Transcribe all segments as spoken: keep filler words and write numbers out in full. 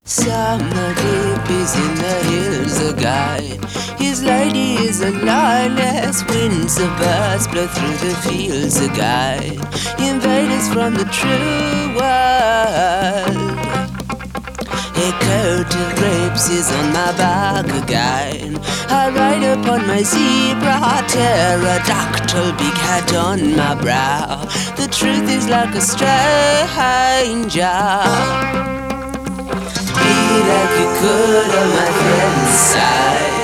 Summer deep is in the hills, a guide. His lady is a lioness. Winds of birds blow through the fields, a guide. Invaders from the true world. A coat of grapes is on my back, a guide. I ride upon my zebra, pterodactyl, big hat on my brow. The truth is like a stranger. Be like you could on my friend's side.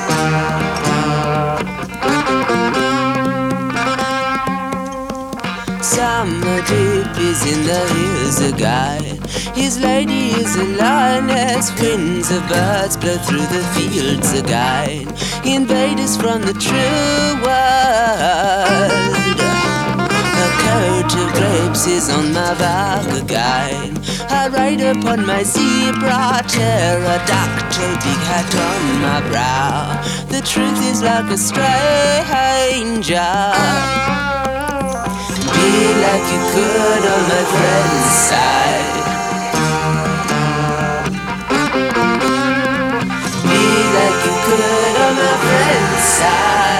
Summer deep is in the hills, a guide. His lady is a lioness. Winds of birds blow through the fields, a guide. Invaders from the true world. A coat of grapes is on my back, a guide. I ride upon my zebra, pterodactyl, big hat on my brow. The truth is like a stranger. Be like you could on my friend's side. Be like you could on my friend's side.